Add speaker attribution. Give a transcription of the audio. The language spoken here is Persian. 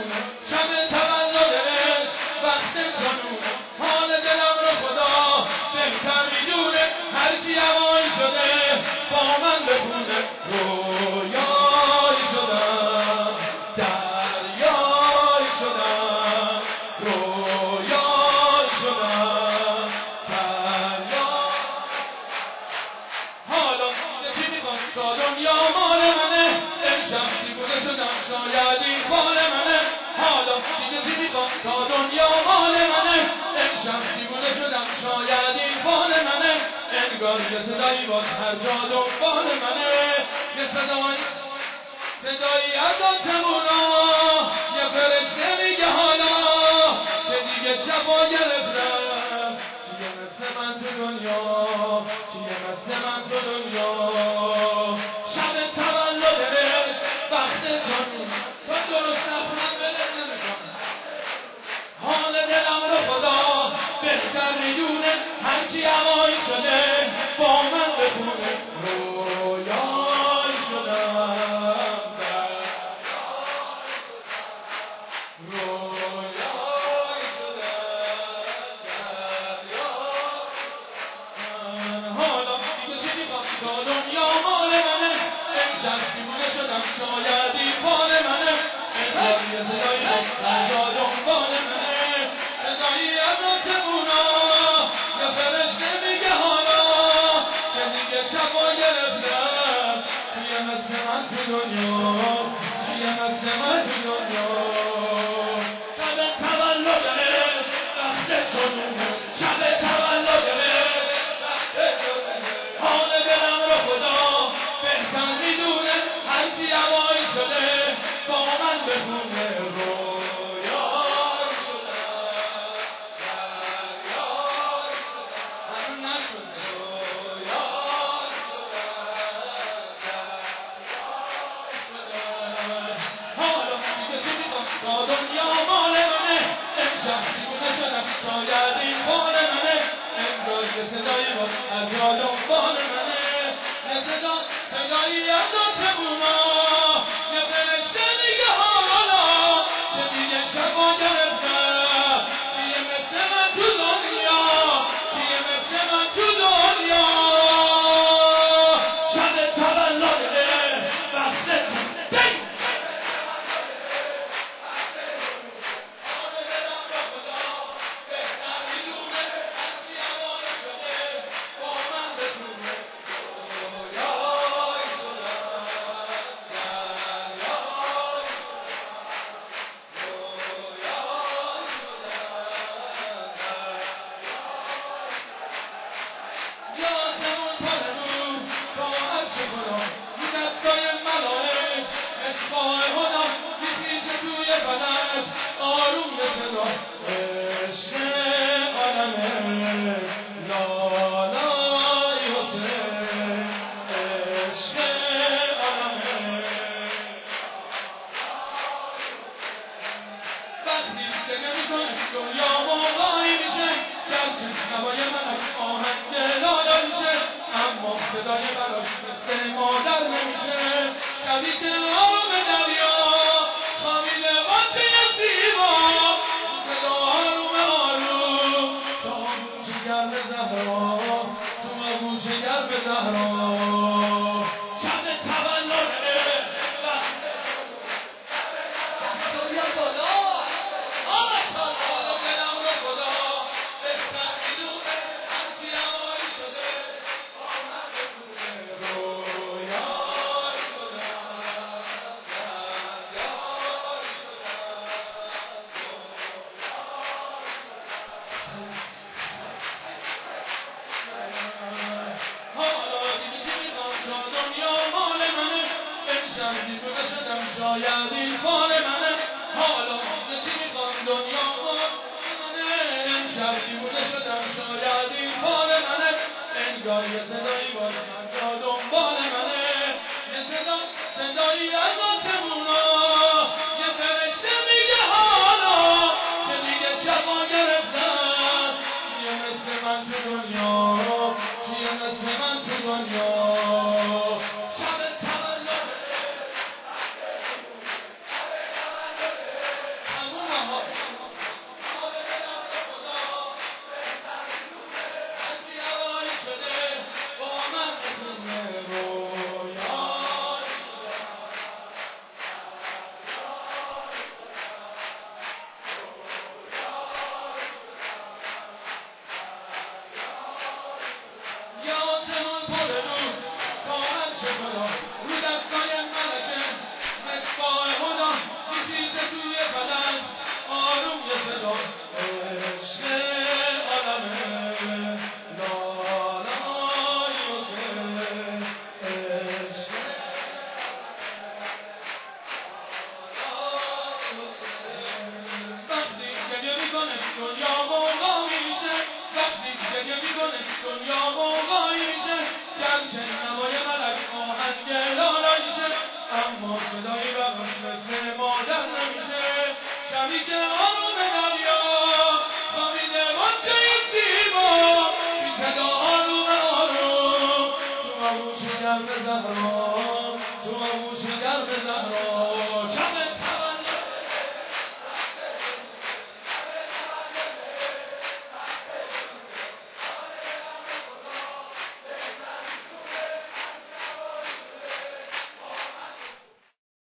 Speaker 1: بخونه شب تولدش وقت جنونه حال دلم رو خدا بهتر میدونه هرچی هوایی شده با من بخونه رویایی شدم دریایی شدم رویایی شدم دریا حالا یکی میخواد تا دنیا مال منه امشب دیوونه شدم شاید این فال منه حالا دیگه چی میخواد تا دنیا مال منه امشب دیوونه شدم شاید این فال منه انگار یه صدایی باز هر جا دنبال منه یه صدایی از آسمونا یه فرشته میگه حالا که دیگه شبا گرفتم چیه مثل من تو دنیا چیه مثل من تو دنیا شب تولدش وقت جنون تو درست نخونم بلد نمیکنم حال دلم رو خدا بهتر میدونه هرچی هوایی شده با من بخونه رویایی شدم رویایی شدم حالا دیگه چی میخوام تا دنیا مال منه امشب دیوونه شدم شاید این فال منه انگار یه صدایی هر جا دنبال منه صدایی از آسمونا یه فرشته میگه حالا که دیگه شبا گرفتم چیه مثل من تو دنیا چیه مثل من تو دنیا شب تولدش وقت جنونه شب تولدش وقت جنونه حال دلم رو خدا بهتر میدونه هرچی هوایی شده با من بخونه رویایی شدم دریایی شدم هنوز نشده رویایی شدم دریایی شدم حالا دیگه چی میخوام تا دنیا مال منه امشب دیوونه شدم شاید این فال منه انگار یه صدایی باز هر جا دنبال منه یه صدایی از آسمونا یه فرشته میگه حالا که دیگه شبا گرفتم چیه مثل من تو دنیا چیه مثل من تو دنیا شب تولده وقت بگی آروم صدا عشق عالمه لالای حسین عشق عالمه وقتی دیگه میکنه دنیا موقعی میشه گرچه نوای من از آهنگ لالا میشه اما صدای براش مثل مادر نمیشه شبی که آب دریا خوابیده باچه سیما صدا آروم آروم تو آغوش گرم زهرا تو آغوش گرم زهرا شب تولده وقت دنیا بالا دلم رو خدا بهتر میدونه هرچی هوایی شده با من بخونه رویایی شدم دریایی شدم حالا دیگه چی میخوام تا دنیا مال منه امشب دیوونه شدم شاید این فال منه حالا دیگه چی میخوام دنیا مال منه امشب دیوونه شدم شاید این فال منه انگار یه صدایی باز من جا دنبال منه یه صدایی از آسمونا یه فرشته میگه حالا که دیگه شبا گرفتم چیه مثل من تو دنیا چیه مثل من تو دنیا شب تولده اما صدایی براش مثل مادر نمیشه. شبی که آروم دریا خوابیده بچه زیبا بی صدا آروم آروم تو آغوش گرم زهرا، تو آغوش گرم زهرا.